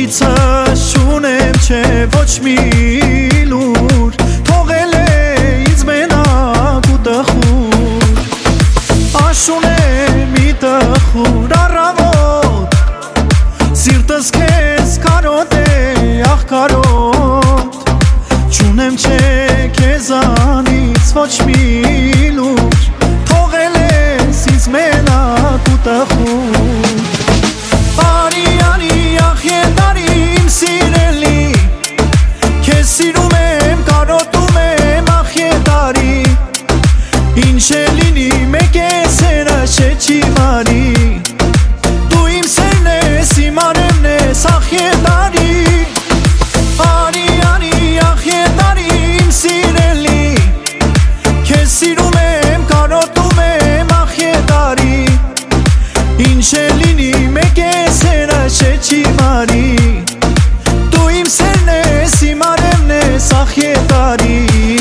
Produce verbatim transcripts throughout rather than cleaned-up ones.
Հոգիցս չունեմ չէ ոչ մի լուր, թողել է ինձ մենակ ու տխուր, աշուն է մի տխուր առավոտ, սիրտս քեզ կարոտ է ախ կարոտ, չունեմ չէ քեզանից ոչ մի լուր, թողել ես ինձ մենակ ու տխուր. Արի արի ախ ետարի իմ սիրելի, քեզ սիրում եմ կարոտում եմ ախ ետարի, ինչ է լինի մեկ է սերը չէ չի մարի, դու իմ սերն ես իմ արևն ես ախ ետարի. Արի արի ախ ետարի իմ սիրելի, քեզ սիրում եմ կարոտում եմ ախ ետարի, ինչ է լինի մեկ է սերը չէ չի մարի, դու իմ սերն ես իմ արևն ես ախ ետարի.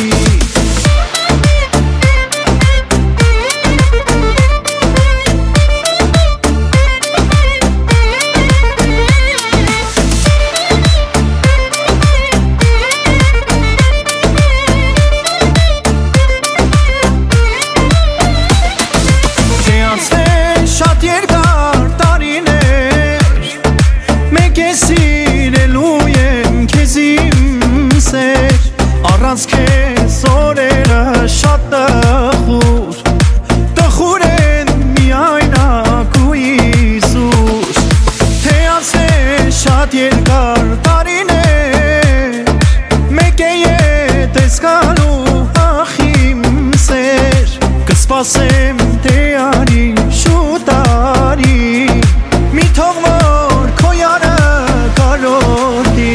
Առանց քեզ օրերը շատ տխուր, տխուր են միայն ակու Հիսուս, թե անցնեն շատ երկար տարիներ, մեկ է ետես գալու ախ իմ սեր, կսպասեմ թե արի շուտ արի, մի թող որ քո յարը կարոտի.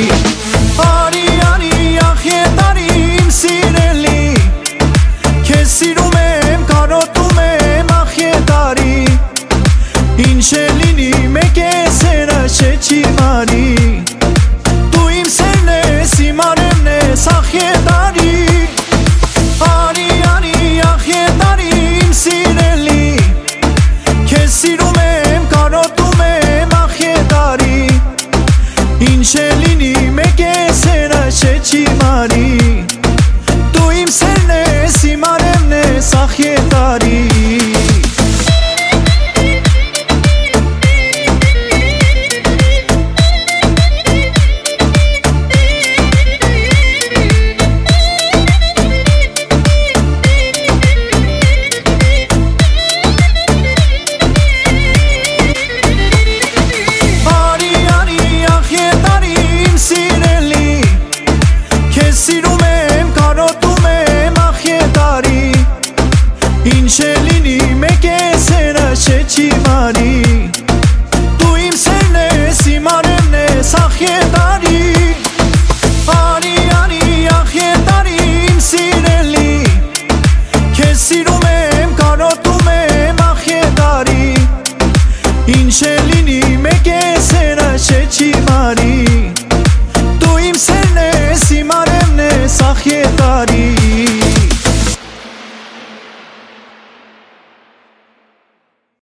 Սիրում եմ կարոտում եմ ախ ետարի, ինչ է լինի մեկ է սերը չէ չի մարի, դու իմ սերն ես իմ արևն ես ախ ետարի. Արի արի ախ ետարի իմ սիրելի, քեզ սիրում եմ կարոտում եմ ախ ետարի, ինչ է լինի մեկ է սերը չէ չի մարի, դու իմ սերն ես իմ արևն ես ախ ետարի. Արի արի ախ ետարի իմ սիրելի, քեզ սիրում եմ կարոտում եմ ախ ետարի, ինչ է լինի մեկ է սերը չէ չի մարի, դու իմ սերն ես իմ արևն ես ախ ետարի. Արի արի ախ ետարի իմ սիրելի, քեզ սիրում եմ կարոտում եմ ախ ետարի, ինչ է լինի մեկ է սերը չէ չի մարի,